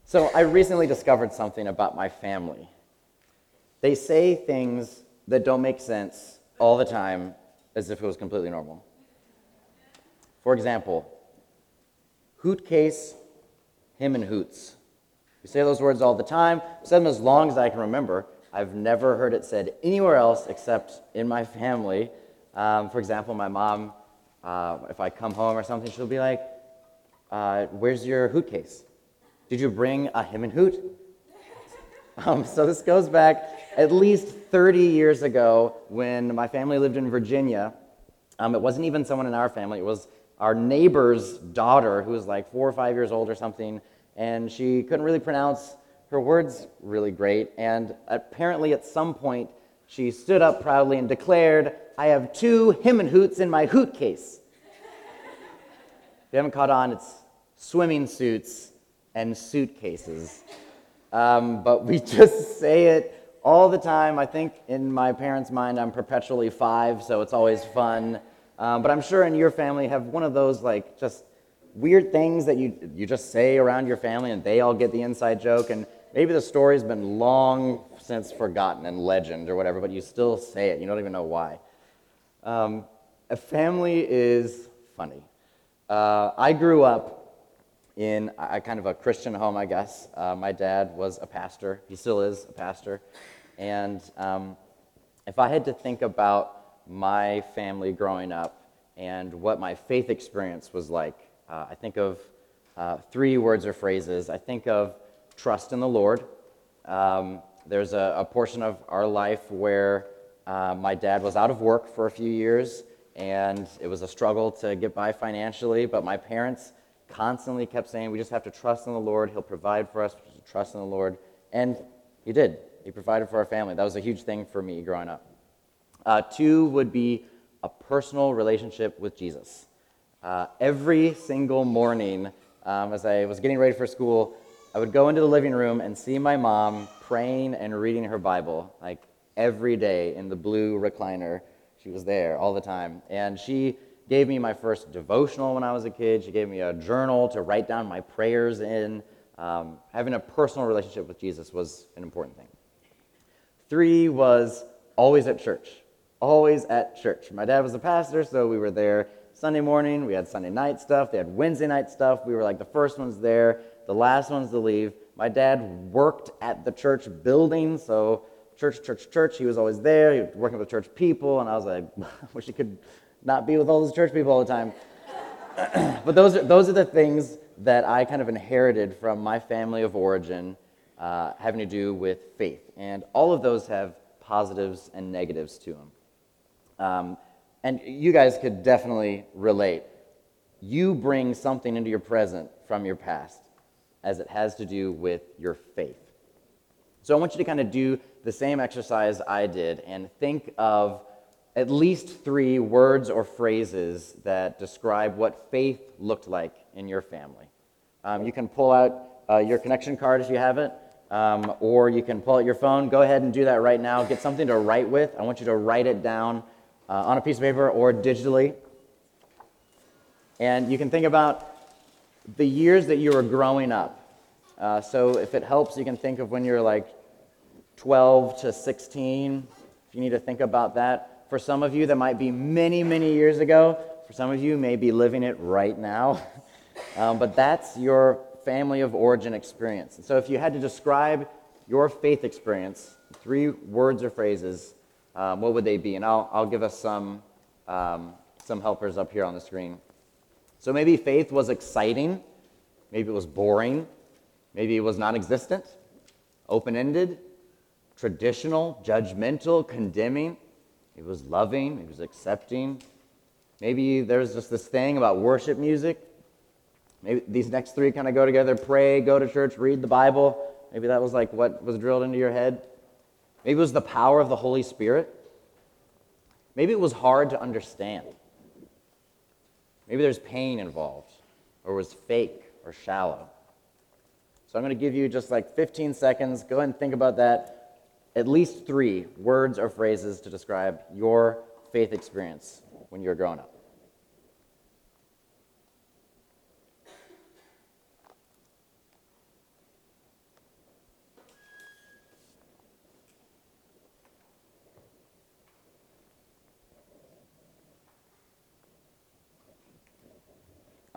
So I recently discovered something about my family. They say things that don't make sense all the time as if it was completely normal. For example, hoot case, him and hoots. We say those words all the time. I've said them as long as I can remember. I've never heard it said anywhere else except in my family. For example, my mom, if I come home or something, she'll be like, where's your hoot case? Did you bring a him and hoot? So this goes back at least 30 years ago when my family lived in Virginia. It wasn't even someone in our family. It was our neighbor's daughter who was like 4 or 5 years old or something, and she couldn't really pronounce her words really great. And apparently at some point, she stood up proudly and declared, "I have 2 him and hoots in my hoot case." If you haven't caught on, it's swimming suits and suitcases. But we just say it all the time. I think in my parents' mind, I'm perpetually 5, so it's always fun. But I'm sure in your family you have one of those like just weird things that you just say around your family and they all get the inside joke, and maybe the story's been long since forgotten and legend or whatever, but you still say it. You don't even know why. A family is funny. I grew up in a kind of a Christian home, I guess. My dad was a pastor. He still is a pastor. And if I had to think about my family growing up and what my faith experience was like, I think of 3 words or phrases. I think of trust in the Lord. There's a portion of our life where my dad was out of work for a few years, and it was a struggle to get by financially, but my parents constantly kept saying, we just have to trust in the Lord. He'll provide for us. We just trust in the Lord. And he did. He provided for our family. That was a huge thing for me growing up. 2 would be a personal relationship with Jesus. Every single morning, as I was getting ready for school, I would go into the living room and see my mom praying and reading her Bible, like every day in the blue recliner. She was there all the time. And she gave me my first devotional when I was a kid. She gave me a journal to write down my prayers in. Having a personal relationship with Jesus was an important thing. 3 was always at church. Always at church. My dad was a pastor, so we were there Sunday morning. We had Sunday night stuff. They had Wednesday night stuff. We were like the first ones there, the last ones to leave. My dad worked at the church building, so church. He was always there. He was working with church people, and I was like, I wish he could not be with all those church people all the time. But those are the things that I kind of inherited from my family of origin, having to do with faith. And all of those have positives and negatives to them. And you guys could definitely relate. You bring something into your present from your past as it has to do with your faith. So I want you to kind of do the same exercise I did and think of at least 3 words or phrases that describe what faith looked like in your family. You can pull out your connection card if you have it, or you can pull out your phone. Go ahead and do that right now. Get something to write with. I want you to write it down on a piece of paper or digitally. And you can think about the years that you were growing up. So if it helps, you can think of when you're like 12 to 16, if you need to think about that. For some of you, that might be many, many years ago. For some of you, may be living it right now. But that's your family of origin experience. And so if you had to describe your faith experience, 3 words or phrases, what would they be? And I'll give us some helpers up here on the screen. So maybe faith was exciting. Maybe it was boring. Maybe it was non-existent, open-ended, traditional, judgmental, condemning. It was loving. It was accepting. Maybe there's just this thing about worship music. Maybe these next 3 kind of go together: pray, go to church, read the Bible. Maybe that was like what was drilled into your head. Maybe it was the power of the Holy Spirit. Maybe it was hard to understand. Maybe there's pain involved, or was fake or shallow. So I'm going to give you just like 15 seconds. Go ahead and think about that. At least 3 words or phrases to describe your faith experience when you were growing up.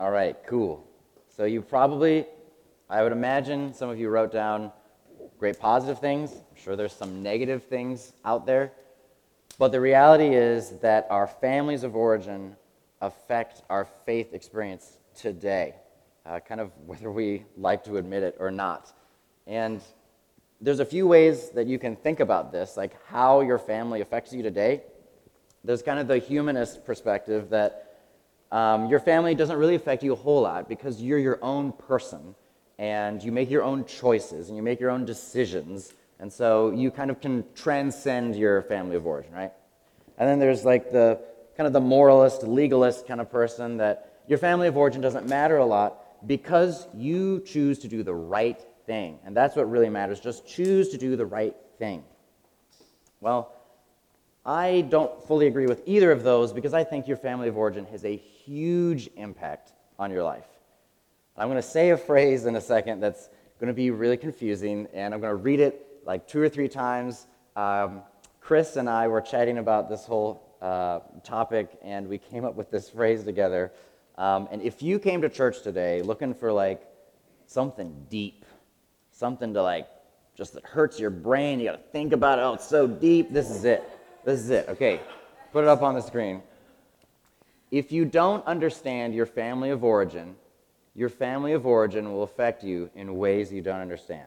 All right, cool. So you probably, I would imagine some of you wrote down great positive things. I'm sure there's some negative things out there. But the reality is that our families of origin affect our faith experience today, kind of whether we like to admit it or not. And there's a few ways that you can think about this, like how your family affects you today. There's kind of the humanist perspective that your family doesn't really affect you a whole lot because you're your own person and you make your own choices and you make your own decisions, and so you kind of can transcend your family of origin, right? And then there's like the kind of the moralist, legalist kind of person that your family of origin doesn't matter a lot because you choose to do the right thing, and that's what really matters. Just choose to do the right thing. Well, I don't fully agree with either of those because I think your family of origin has a huge impact on your life. I'm going to say a phrase in a second that's going to be really confusing, and I'm going to read it like 2 or 3 times. Chris and I were chatting about this whole topic, and we came up with this phrase together. And if you came to church today looking for like something deep, something to like just that hurts your brain, you got to think about it, oh, it's so deep, this is it. This is it. Okay, put it up on the screen. If you don't understand your family of origin will affect you in ways you don't understand.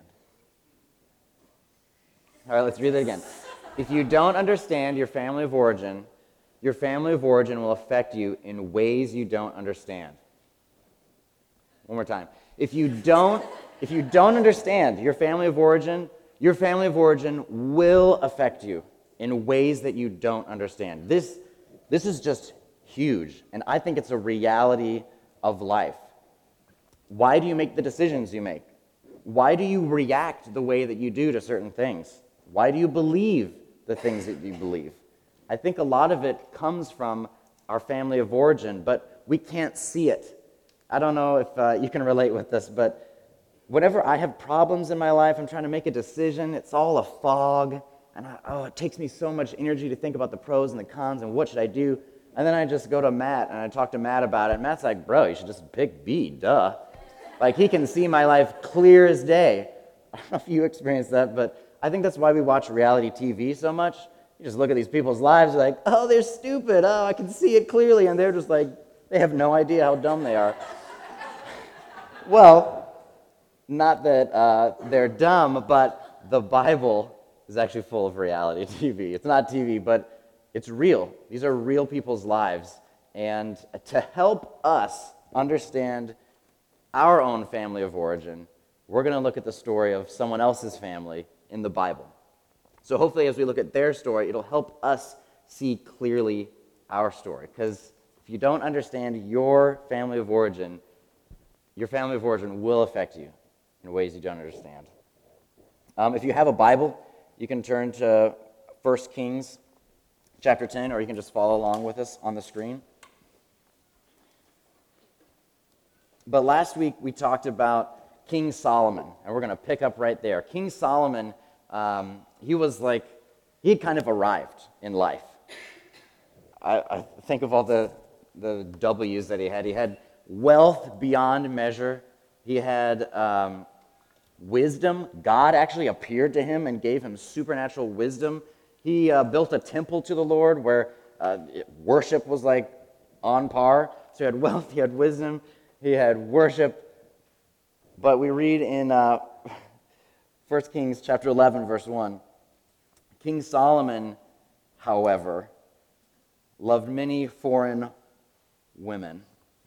All right, let's read that again. If you don't understand your family of origin will affect you in ways you don't understand. One more time. If you don't understand your family of origin will affect you in ways that you don't understand. This is just huge, and I think it's a reality of life. Why do you make the decisions you make? Why do you react the way that you do to certain things? Why do you believe the things that you believe? I think a lot of it comes from our family of origin, but we can't see it. I don't know if you can relate with this, but whenever I have problems in my life, I'm trying to make a decision, it's all a fog. And it takes me so much energy to think about the pros and the cons and what should I do. And then I just go to Matt and I talk to Matt about it. And Matt's like, bro, you should just pick B, duh. Like he can see my life clear as day. I don't know if you experienced that, but I think that's why we watch reality TV so much. You just look at these people's lives, you're like, oh, they're stupid. Oh, I can see it clearly. And they're just like, they have no idea how dumb they are. Well, not that they're dumb, but the Bible is actually full of reality TV. It's not TV, but it's real. These are real people's lives. And to help us understand our own family of origin, we're going to look at the story of someone else's family in the Bible. So hopefully as we look at their story, it'll help us see clearly our story. Because if you don't understand your family of origin will affect you in ways you don't understand. If you have a Bible, you can turn to 1 Kings chapter 10, or you can just follow along with us on the screen. But last week we talked about King Solomon, and we're going to pick up right there. King Solomon, he had kind of arrived in life. I think of all the W's that he had. He had wealth beyond measure. He had wisdom. God actually appeared to him and gave him supernatural wisdom. He built a temple to the Lord where worship was like on par. So he had wealth, he had wisdom, he had worship. But we read in 1 Kings chapter 11, verse 1, King Solomon, however, loved many foreign women.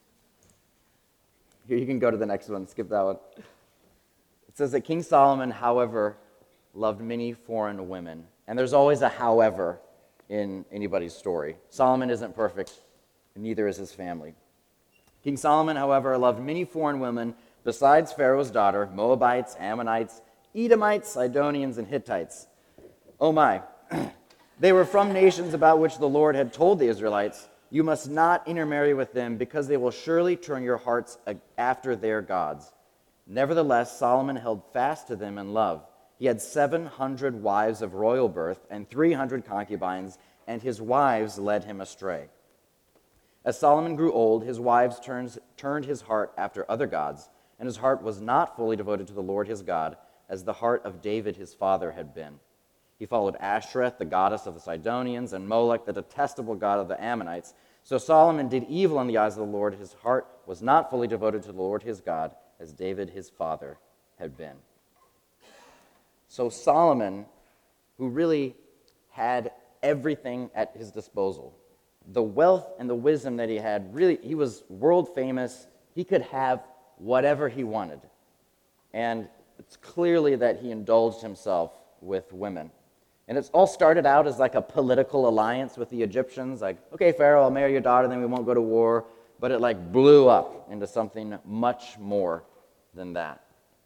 Here, you can go to the next one, skip that one. It says that King Solomon, however, loved many foreign women. And there's always a however in anybody's story. Solomon isn't perfect, and neither is his family. King Solomon, however, loved many foreign women besides Pharaoh's daughter, Moabites, Ammonites, Edomites, Sidonians, and Hittites. Oh my. They were from nations about which the Lord had told the Israelites, you must not intermarry with them because they will surely turn your hearts after their gods. Nevertheless, Solomon held fast to them in love. He had 700 wives of royal birth and 300 concubines, and his wives led him astray. As Solomon grew old, his wives turned his heart after other gods, and his heart was not fully devoted to the Lord his God, as the heart of David his father had been. He followed Ashtoreth, the goddess of the Sidonians, and Molech, the detestable god of the Ammonites. So Solomon did evil in the eyes of the Lord. His heart was not fully devoted to the Lord his God, as David his father had been. So Solomon, who really had everything at his disposal, the wealth and the wisdom that he had, really, he was world famous. He could have whatever he wanted. And it's clearly that he indulged himself with women. And it's all started out as like a political alliance with the Egyptians, like, okay, Pharaoh, I'll marry your daughter, then we won't go to war. But it like blew up into something much more than that.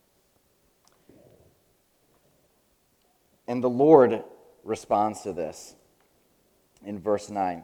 And the Lord responds to this in verse 9.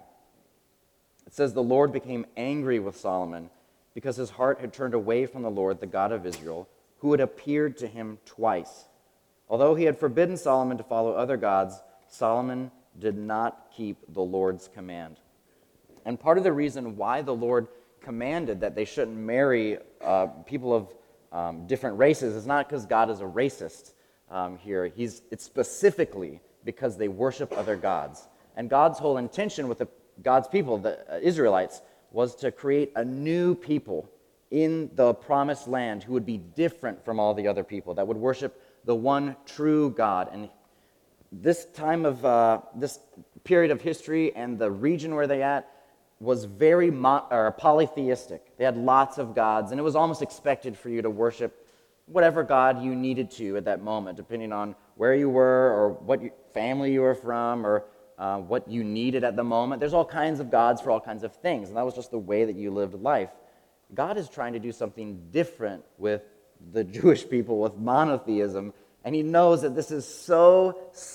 It says, the Lord became angry with Solomon because his heart had turned away from the Lord, the God of Israel, who had appeared to him twice. Although he had forbidden Solomon to follow other gods, Solomon did not keep the Lord's command. And part of the reason why the Lord commanded that they shouldn't marry people of different races is not because God is a racist here. It's specifically because they worship other gods. And God's whole intention with God's people, the Israelites, was to create a new people in the promised land who would be different from all the other people, that would worship the one true God. And this time of, this period of history and the region where they at was very polytheistic. They had lots of gods, and it was almost expected for you to worship whatever God you needed to at that moment, depending on where you were or what family you were from or what you needed at the moment. There's all kinds of gods for all kinds of things, and that was just the way that you lived life. God is trying to do something different with the Jewish people, with monotheism, and he knows that this is so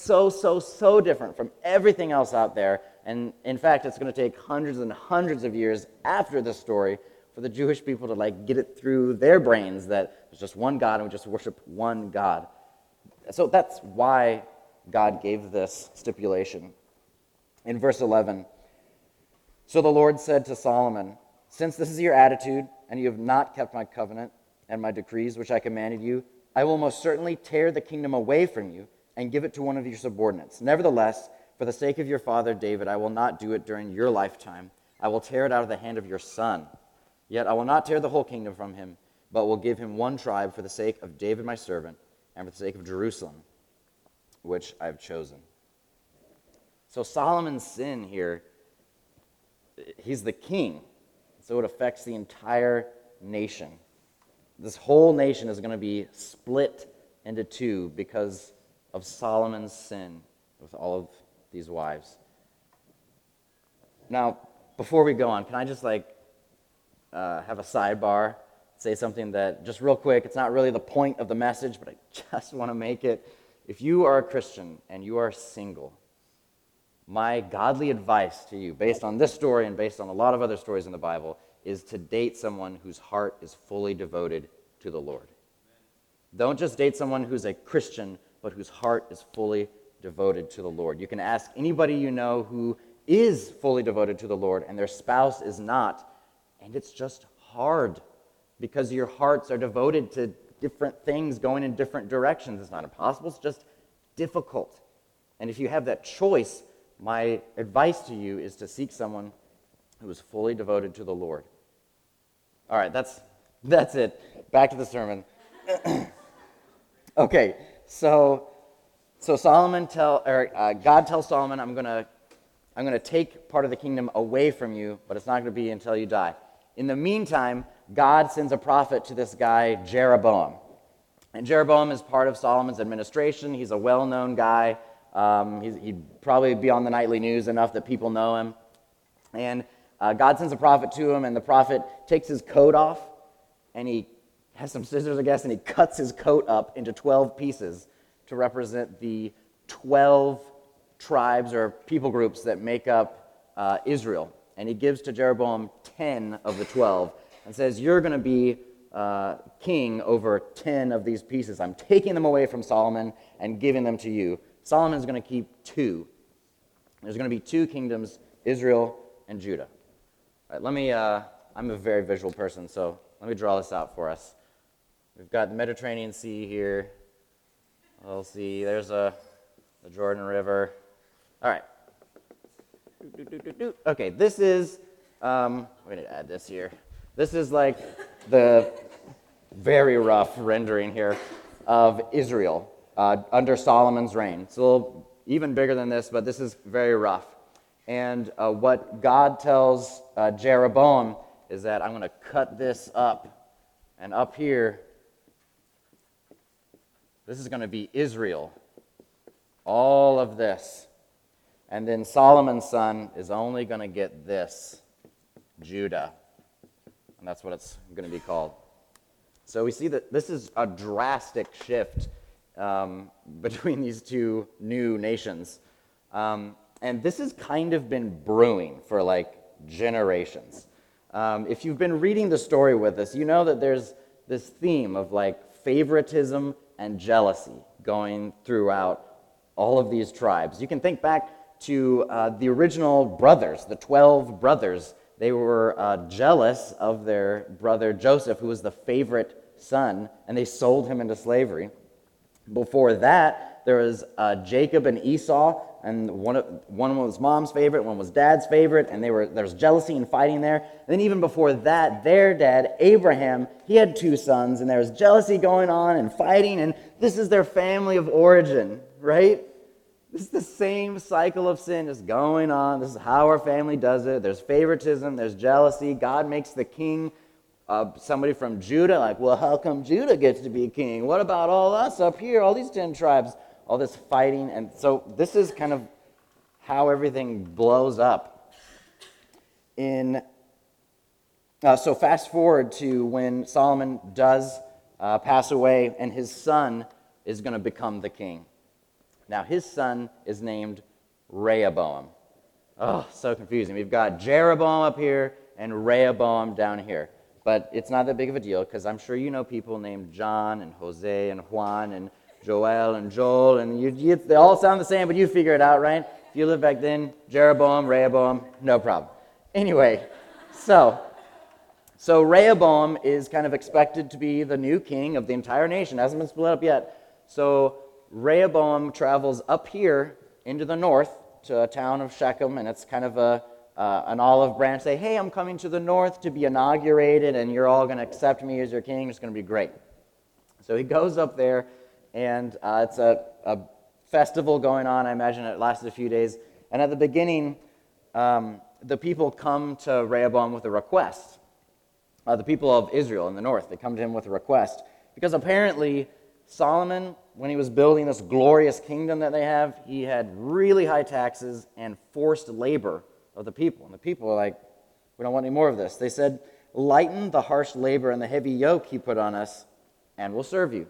different from everything else out there. And in fact, it's going to take hundreds and hundreds of years after this story for the Jewish people to like get it through their brains that there's just one God and we just worship one God. So that's why God gave this stipulation. In verse 11, so the Lord said to Solomon, since this is your attitude and you have not kept my covenant and my decrees which I commanded you, I will most certainly tear the kingdom away from you and give it to one of your subordinates. Nevertheless, for the sake of your father David, I will not do it during your lifetime. I will tear it out of the hand of your son. Yet I will not tear the whole kingdom from him, but will give him one tribe for the sake of David my servant and for the sake of Jerusalem, which I have chosen. So Solomon's sin here, he's the king, so it affects the entire nation. This whole nation is going to be split into two because of Solomon's sin with all of these wives. Now, before we go on, can I just have a sidebar, say something that, just real quick, it's not really the point of the message, but I just want to make it. If you are a Christian and you are single, my godly advice to you, based on this story and based on a lot of other stories in the Bible, is to date someone whose heart is fully devoted to the Lord. Don't just date someone who's a Christian, but whose heart is fully devoted to the Lord. You can ask anybody you know who is fully devoted to the Lord and their spouse is not, and it's just hard because your hearts are devoted to different things going in different directions. It's not impossible, it's just difficult. And if you have that choice, my advice to you is to seek someone who is fully devoted to the Lord. All right, that's it. Back to the sermon. Okay, so God tells Solomon, I'm gonna take part of the kingdom away from you, but it's not going to be until you die. In the meantime, God sends a prophet to this guy Jeroboam, and Jeroboam is part of Solomon's administration. He's a well-known guy. He'd probably be on the nightly news enough that people know him. And God sends a prophet to him, and the prophet takes his coat off, and he has some scissors, I guess, and he cuts his coat up into 12 pieces to represent the 12 tribes or people groups that make up Israel. And he gives to Jeroboam 10 of the 12 and says, you're going to be king over 10 of these pieces. I'm taking them away from Solomon and giving them to you. Solomon's going to keep 2. There's going to be 2 kingdoms, Israel and Judah. All right, let I'm a very visual person, so let me draw this out for us. We've got the Mediterranean Sea here. We'll see, there's the Jordan River. All right. Okay, this is, we're going to add this here. This is like the very rough rendering here of Israel under Solomon's reign. It's a little even bigger than this, but this is very rough. And what God tells Jeroboam is that I'm going to cut this up, and up here, this is going to be Israel. All of this. And then Solomon's son is only going to get this, Judah. And that's what it's going to be called. So we see that this is a drastic shift between these two new nations. And this has kind of been brewing for like generations. If you've been reading the story with us, you know that there's this theme of like favoritism and jealousy going throughout all of these tribes. You can think back to the original brothers, the 12 brothers. They were jealous of their brother Joseph, who was the favorite son, and they sold him into slavery. Before that, there was Jacob and Esau, and one was mom's favorite, one was dad's favorite, and there was jealousy and fighting there. And then even before that, their dad, Abraham, he had 2 sons, and there was jealousy going on and fighting, and this is their family of origin, right? This is the same cycle of sin just going on. This is how our family does it. There's favoritism, there's jealousy. God makes the king somebody from Judah, like, well, how come Judah gets to be king? What about all us up here, all these 10 tribes? All this fighting, and so this is kind of how everything blows up. So fast forward to when Solomon does pass away, and his son is going to become the king. Now, his son is named Rehoboam. Oh, so confusing. We've got Jeroboam up here and Rehoboam down here. But it's not that big of a deal, because I'm sure you know people named John and Jose and Juan and Joel and Joel, and they all sound the same, but you figure it out, right? If you lived back then, Jeroboam, Rehoboam, no problem. Anyway, so Rehoboam is kind of expected to be the new king of the entire nation. Hasn't been split up yet. So Rehoboam travels up here into the north to a town of Shechem, and it's kind of an olive branch. Say, hey, I'm coming to the north to be inaugurated, and you're all going to accept me as your king. It's going to be great. So he goes up there, and it's a festival going on. I imagine it lasted a few days. And at the beginning, the people come to Rehoboam with a request. The people of Israel in the north, they come to him with a request. Because apparently, Solomon, when he was building this glorious kingdom that they have, he had really high taxes and forced labor of the people. And the people were like, we don't want any more of this. They said, lighten the harsh labor and the heavy yoke he put on us, and we'll serve you.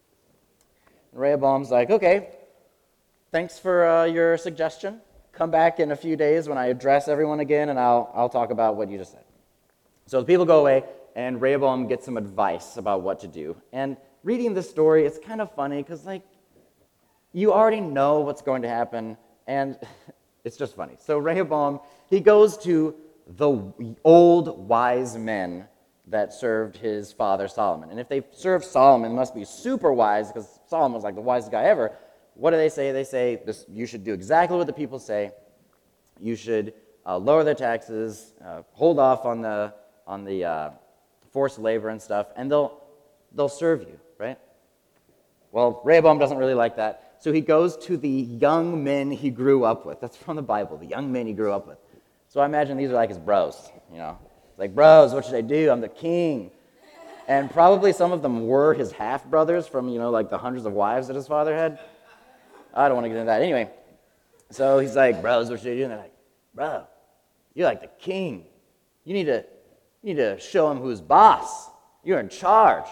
And Rehoboam's like, okay, thanks for your suggestion. Come back in a few days when I address everyone again, and I'll talk about what you just said. So the people go away, and Rehoboam gets some advice about what to do. And reading this story, it's kind of funny, because like, you already know what's going to happen, and it's just funny. So Rehoboam, he goes to the old wise men that served his father Solomon. And if they served Solomon, must be super wise, because Solomon was like the wisest guy ever. What do they say? They say, you should do exactly what the people say. You should lower their taxes, hold off on the forced labor and stuff, and they'll serve you, right? Well, Rehoboam doesn't really like that, so he goes to the young men he grew up with. That's from the Bible, the young men he grew up with. So I imagine these are like his bros, you know. Like, bros, what should I do? I'm the king. And probably some of them were his half-brothers from, like the hundreds of wives that his father had. I don't want to get into that. Anyway, so he's like, bros, what should I do? And they're like, bro, you're like the king. You need to show him who's boss. You're in charge.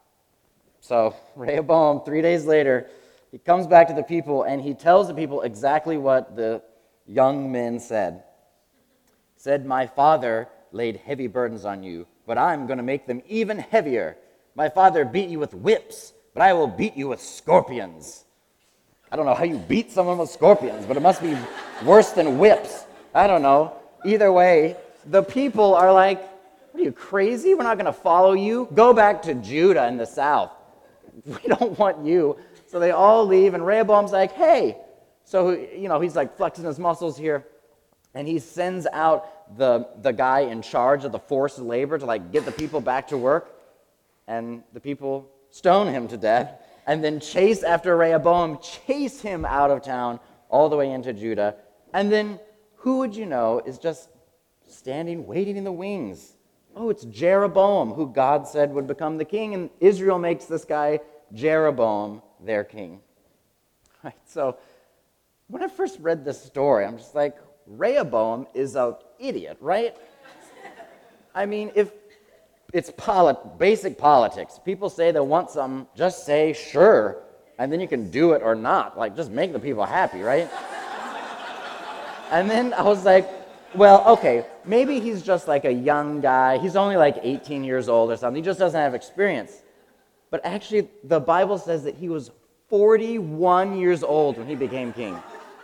So Rehoboam, 3 days later, he comes back to the people, and he tells the people exactly what the young men said. He said, my father laid heavy burdens on you, but I'm going to make them even heavier. My father beat you with whips, but I will beat you with scorpions. I don't know how you beat someone with scorpions, but it must be worse than whips. I don't know. Either way, the people are like, What are you, crazy? We're not going to follow you. Go back to Judah in the south. We don't want you. So they all leave, and Rehoboam's like, hey. So, he's like flexing his muscles here, and he sends out the guy in charge of the forced labor to like get the people back to work, and the people stone him to death, and then chase after Rehoboam, chase him out of town all the way into Judah, and then who would you know is just standing, waiting in the wings? Oh, it's Jeroboam, who God said would become the king, and Israel makes this guy Jeroboam their king. Right, so when I first read this story, I'm just like, Rehoboam is an idiot, right? I mean, if it's basic politics. People say they want something, just say sure, and then you can do it or not. Like, just make the people happy, right? And then I was like, well, okay, maybe he's just like a young guy. He's only like 18 years old or something. He just doesn't have experience. But actually, the Bible says that he was 41 years old when he became king.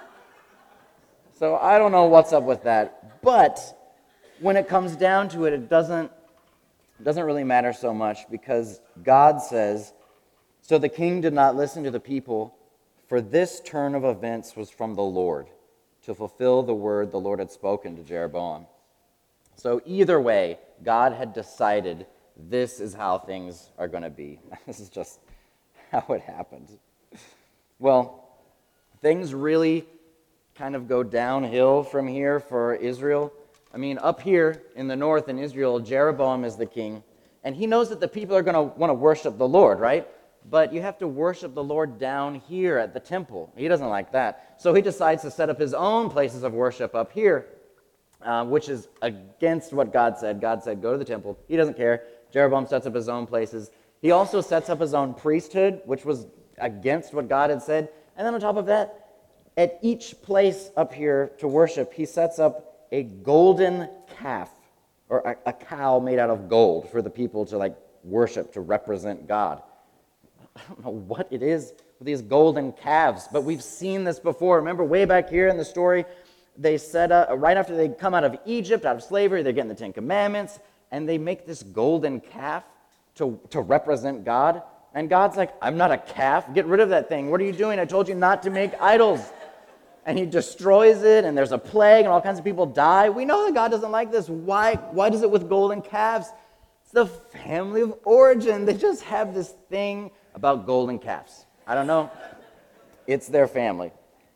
So I don't know what's up with that. But when it comes down to it, it doesn't really matter so much, because God says, so the king did not listen to the people, for this turn of events was from the Lord, to fulfill the word the Lord had spoken to Jeroboam. So either way, God had decided this is how things are going to be. This is just how it happened. Well, things really kind of go downhill from here for Israel. I mean, up here in the north in Israel, Jeroboam is the king, and he knows that the people are going to want to worship the Lord, right? But you have to worship the Lord down here at the temple. He doesn't like that. So he decides to set up his own places of worship up here, which is against what God said. God said, go to the temple. He doesn't care. Jeroboam sets up his own places. He also sets up his own priesthood, which was against what God had said. And then on top of that, at each place up here to worship, he sets up a golden calf, or a cow made out of gold for the people to like worship, to represent God. I don't know what it is with these golden calves, but we've seen this before. Remember way back here in the story, they set up, right after they come out of Egypt, out of slavery, they're getting the Ten Commandments, and they make this golden calf to represent God. And God's like, I'm not a calf. Get rid of that thing. What are you doing? I told you not to make idols. And he destroys it, and there's a plague, and all kinds of people die. We know that God doesn't like this. Why does it with golden calves? It's the family of origin. They just have this thing about golden calves. I don't know. It's their family.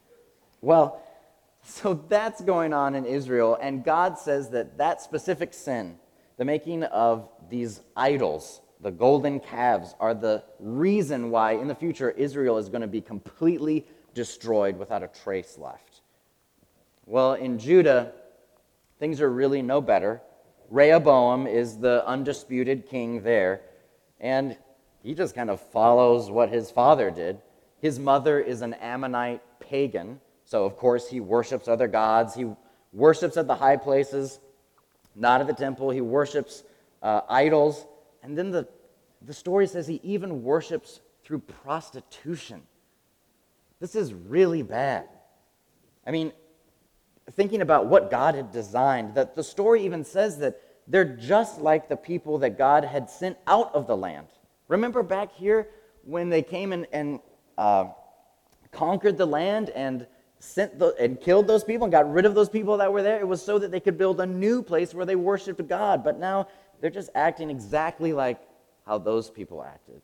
Well, so that's going on in Israel, and God says that specific sin, the making of these idols, the golden calves, are the reason why in the future Israel is going to be completely destroyed without a trace left. Well, in Judah, things are really no better. Rehoboam is the undisputed king there, and he just kind of follows what his father did. His mother is an Ammonite pagan, so of course he worships other gods. He worships at the high places, not at the temple. He worships idols, and then the story says he even worships through prostitution. This is really bad. I mean, thinking about what God had designed, that the story even says that they're just like the people that God had sent out of the land. Remember back here when they came and conquered the land and and killed those people and got rid of those people that were there? It was so that they could build a new place where they worshiped God. But now they're just acting exactly like how those people acted.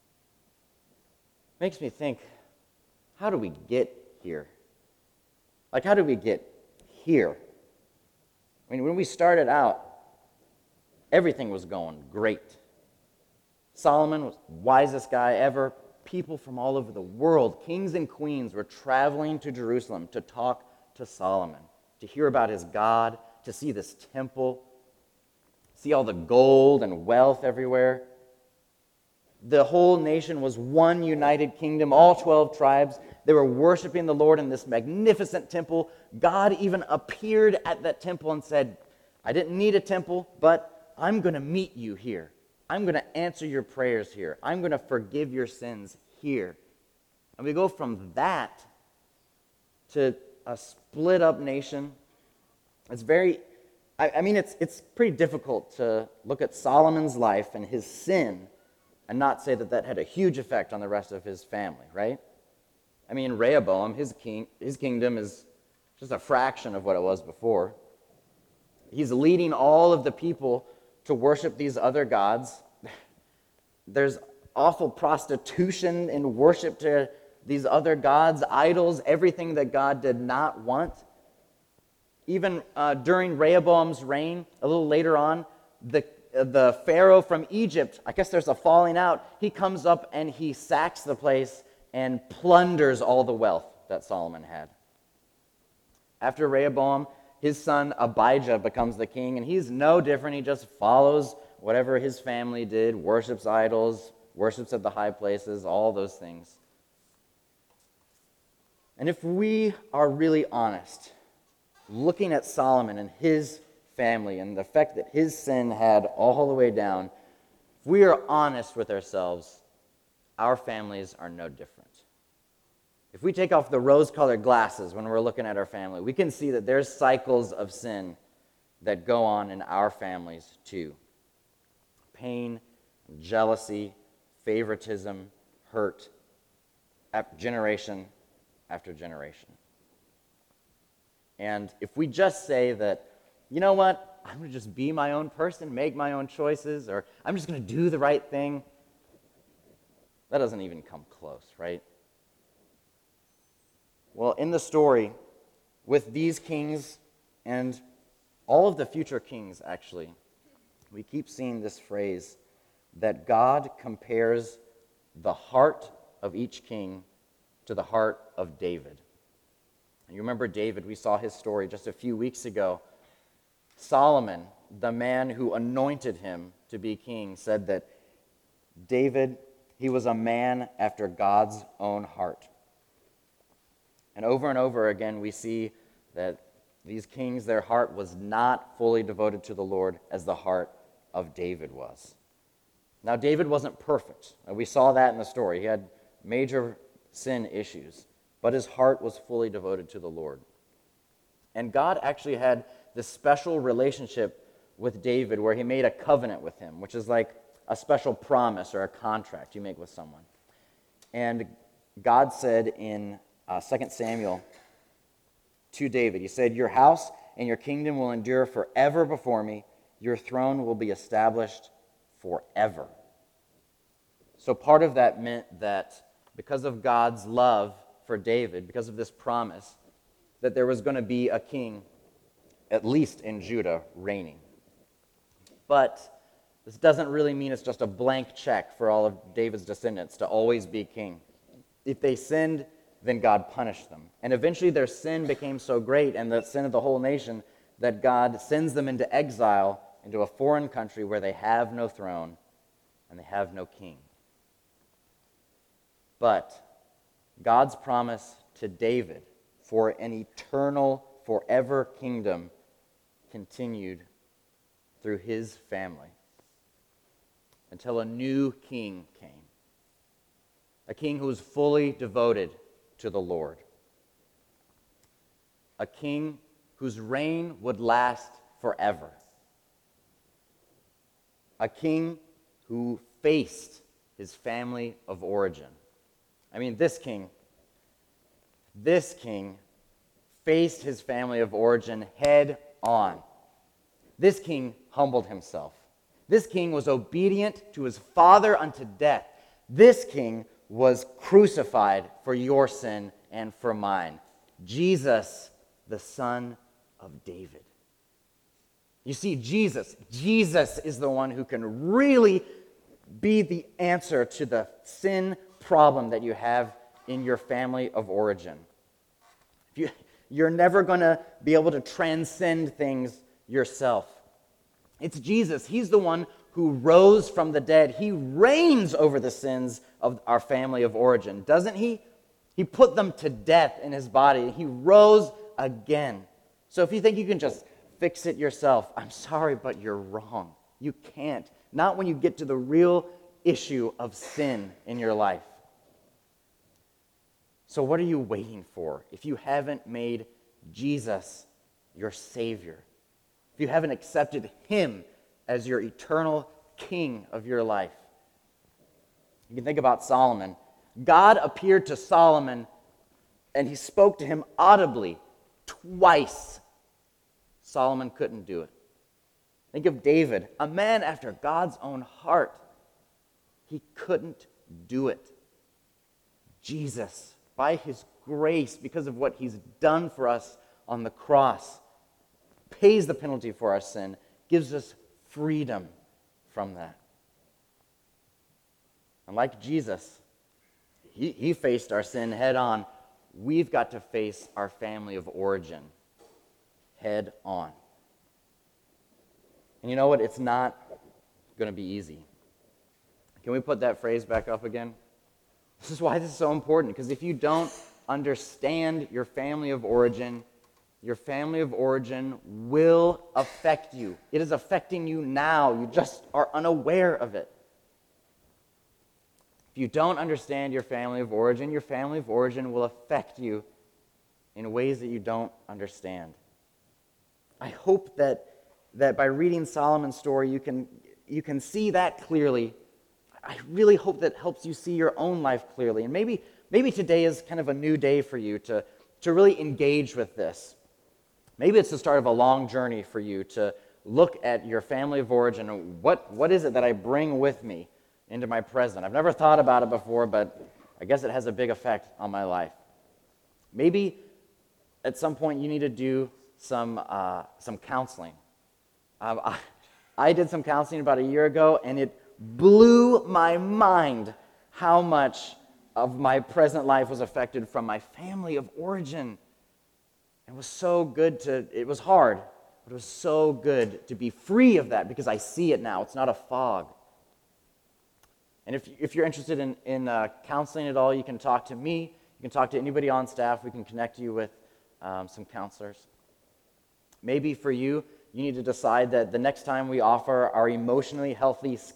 Makes me think, how do we get here? Like, how did we get here? I mean, when we started out, everything was going great. Solomon was the wisest guy ever. People from all over the world, kings and queens, were traveling to Jerusalem to talk to Solomon, to hear about his God, to see this temple, see all the gold and wealth everywhere. The whole nation was one united kingdom, all 12 tribes. They were worshiping the Lord in this magnificent temple. God even appeared at that temple and said, I didn't need a temple, but I'm going to meet you here. I'm going to answer your prayers here. I'm going to forgive your sins here. And we go from that to a split up nation. It's very I mean, it's pretty difficult to look at Solomon's life and his sin and not say that that had a huge effect on the rest of his family, right? I mean, Rehoboam, his kingdom is just a fraction of what it was before. He's leading all of the people to worship these other gods. There's awful prostitution in worship to these other gods, idols, everything that God did not want. Even during Rehoboam's reign, a little later on, the Pharaoh from Egypt, I guess there's a falling out, he comes up and he sacks the place and plunders all the wealth that Solomon had. After Rehoboam, his son Abijah becomes the king, and he's no different. He just follows whatever his family did, worships idols, worships at the high places, all those things. And if we are really honest, looking at Solomon and his family and the effect that his sin had all the way down, if we are honest with ourselves, our families are no different. If we take off the rose-colored glasses when we're looking at our family, we can see that there's cycles of sin that go on in our families too. Pain, jealousy, favoritism, hurt, generation after generation. And if we just say that, you know what, I'm going to just be my own person, make my own choices, or I'm just going to do the right thing, that doesn't even come close, right? Well, in the story, with these kings and all of the future kings, actually, we keep seeing this phrase that God compares the heart of each king to the heart of David. And you remember David, we saw his story just a few weeks ago. Solomon, the man who anointed him to be king, said that David, he was a man after God's own heart. And over again, we see that these kings, their heart was not fully devoted to the Lord as the heart of David was. Now, David wasn't perfect. We saw that in the story. He had major sin issues, but his heart was fully devoted to the Lord. And God actually had this special relationship with David where he made a covenant with him, which is like a special promise or a contract you make with someone. And God said in 2 Samuel to David, he said, "Your house and your kingdom will endure forever before me. Your throne will be established forever." So part of that meant that because of God's love for David, because of this promise, that there was going to be a king, at least in Judah, reigning. But this doesn't really mean it's just a blank check for all of David's descendants to always be king. If they sinned, then God punished them. And eventually their sin became so great, and the sin of the whole nation, that God sends them into exile, into a foreign country where they have no throne and they have no king. But God's promise to David for an eternal, forever kingdom continued through his family until a new king came. A king who was fully devoted to the Lord. A king whose reign would last forever. A king who faced his family of origin. I mean, this king faced his family of origin head on. This king humbled himself. This king was obedient to his father unto death. This king was crucified for your sin and for mine. Jesus, the Son of David. You see, Jesus is the one who can really be the answer to the sin problem that you have in your family of origin. You're never going to be able to transcend things yourself. It's Jesus. He's the one who rose from the dead. He reigns over the sins of our family of origin, doesn't he? He put them to death in his body. He rose again. So if you think you can just fix it yourself, I'm sorry, but you're wrong. You can't. Not when you get to the real issue of sin in your life. So what are you waiting for if you haven't made Jesus your Savior? if you haven't accepted him as your eternal king of your life. You can think about Solomon. God appeared to Solomon and he spoke to him audibly twice. Solomon couldn't do it. Think of David, a man after God's own heart. He couldn't do it. Jesus, by his grace, because of what he's done for us on the cross, pays the penalty for our sin, gives us freedom from that. And like Jesus, he faced our sin head on. We've got to face our family of origin head on. And you know what? It's not going to be easy. Can we put that phrase back up again? This is why this is so important, because if you don't understand your family of origin will affect you. It is affecting you now. You just are unaware of it. If you don't understand your family of origin will affect you in ways that you don't understand. I hope that by reading Solomon's story, you can see that clearly. I really hope that helps you see your own life clearly. And maybe today is kind of a new day for you to really engage with this. Maybe it's the start of a long journey for you to look at your family of origin and what is it that I bring with me into my present. I've never thought about it before, but I guess it has a big effect on my life. Maybe at some point you need to do some counseling. I did some counseling about a year ago, and it blew my mind how much of my present life was affected from my family of origin. It was so good it was hard, but it was so good to be free of that because I see it now. It's not a fog. And if you're interested in counseling at all, you can talk to me. You can talk to anybody on staff. We can connect you with some counselors. Maybe for you, you need to decide that the next time we offer our emotionally healthy